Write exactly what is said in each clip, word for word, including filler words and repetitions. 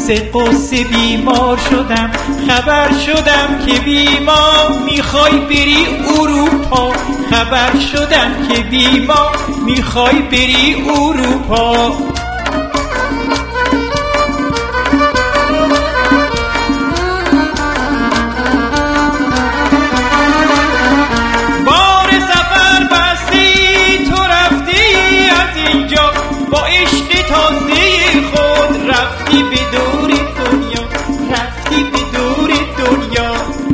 قصه قصه بیمار شدم، خبر شدم که بیمار میخوای بری اروپا، خبر شدم که بیمار میخوای بری اروپا. بار سفر بستی تو رفتی از اینجا، با عشق تازه خود رفتی به دور دنیا، رفتی به دور دنیا.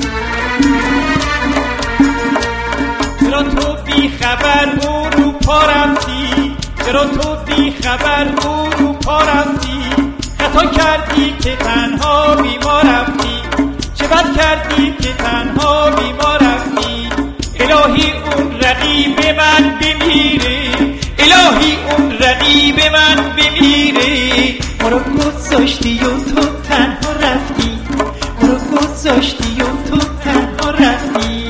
چرا تو بی خبر اروپا رفتی، چرا تو بی خبر اروپا رفتی، خطا کردی که تنها بی ما رفتی، چه بد کردی که تنها بی ما رفتی. الهی اون رقیب من بمیره، الهی اون رقیب من بمیره. ما رو گذاشتی و تو تنها رفتی، ما رو گذاشتی و تو تنها رفتی.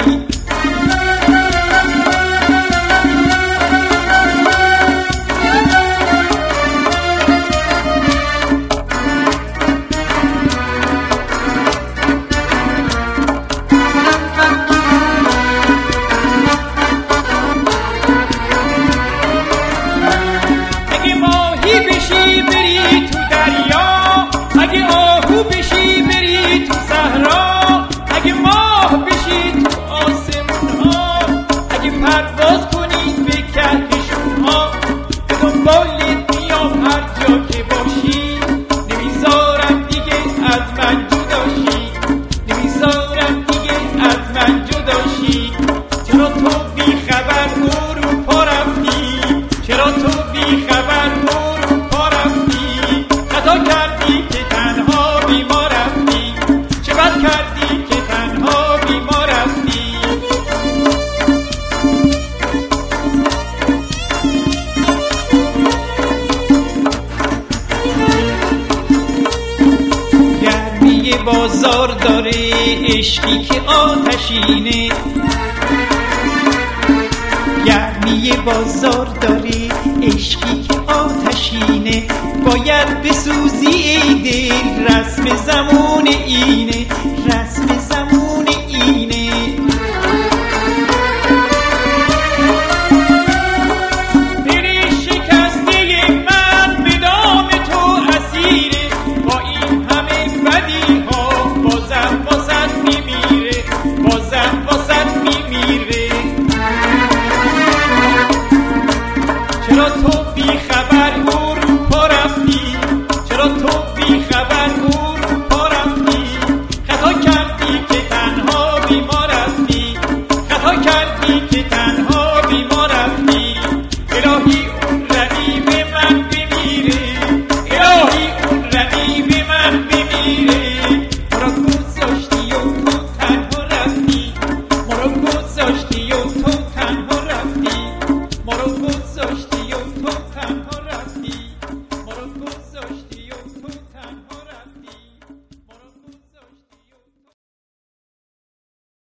بازار داره عشقی که آتشینه، گرمی بازار داره عشقی که آتشینه. باید بسوزی ای دل، رسم زمان اینه، رسم زمان اینه. چرا تو بی خبر اروپا رفتی، چرا تو بی خبر اروپا رفتی، خطا کردی که تنها بی ما رفتی.